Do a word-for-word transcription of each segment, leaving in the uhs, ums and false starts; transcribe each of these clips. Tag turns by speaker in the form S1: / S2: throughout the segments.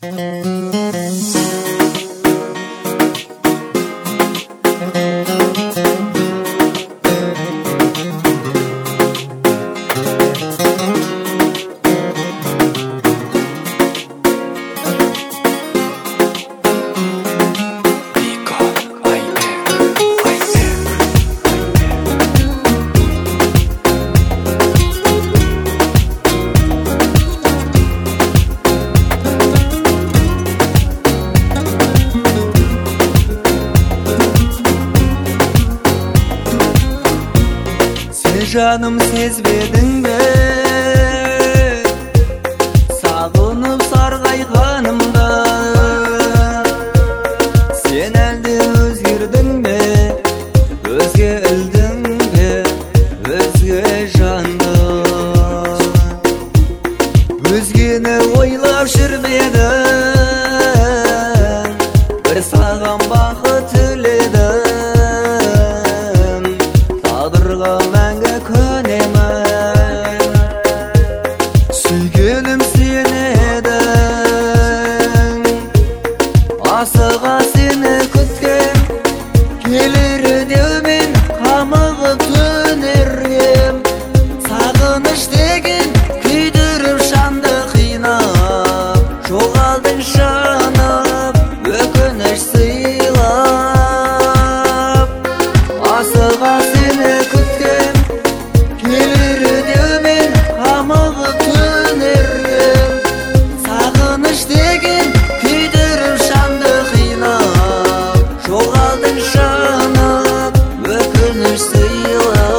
S1: Жаным сезбедің бе, сағынып сарғайғанымда? Сен әлде өзгердің бе, өзге ілдің бе, өзге жанды? Өзгені ойлап жүрмедің, бір саған бақыт тіледім, тағдырға мәңгі көнемін. Сүйгенім сен едің, асыға сені күткем, келер деумен қамығып түнергем. Сағыныш деген күйдіріп жанды қинап, жоғалдың жанып, өкініш сыйлап. Асыға сені күткем, келер деумен қамығып түнергем. Сағыныш деген күйдіріп жанды қинап, жоғалдың жанып, өкініш сыйлап.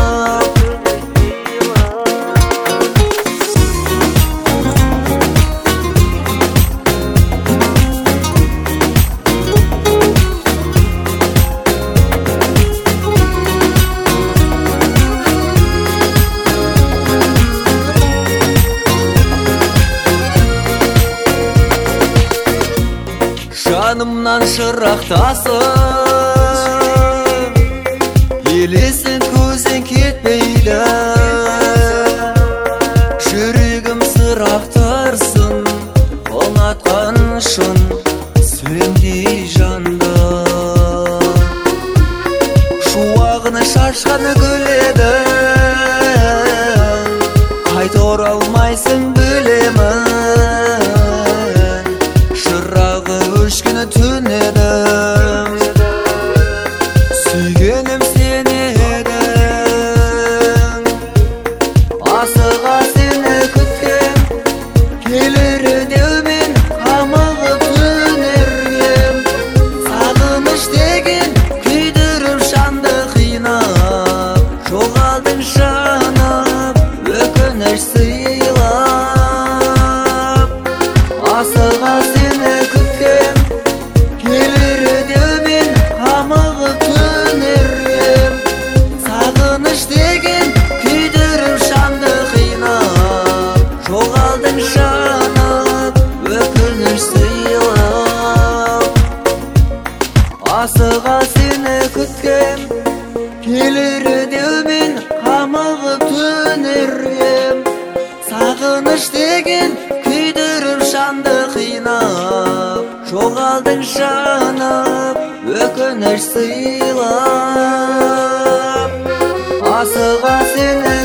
S1: Жанымнан шырақтасың, елесің көзің кетпейді. Жүрегім сырақтарсың, ұнатқан шын сендей жанды. Шуағыны шашқаны гүледің, қайта оралмайсың білемін. Шырағы өшкені түнедім, сүйгенім сен едің. Асыға сені күткем, келер деумен қамығып түнергем. Сағыныш деген күйдіріп жанды қинап, жоғалдың жанып, өкініш сыйлап. Асыға сені күткем, келер деумен қамығып түнергем. Сағыныш деген күйдіріп жанды қинап, жоғалдың жанып, өкініш сыйлап. Асыға сені күткем, келер деумен қамығып түнергем. Сағыныш деген күйдіріп жанды қинап, жоғалдың жанып, өкініш сыйлап. Асыға сені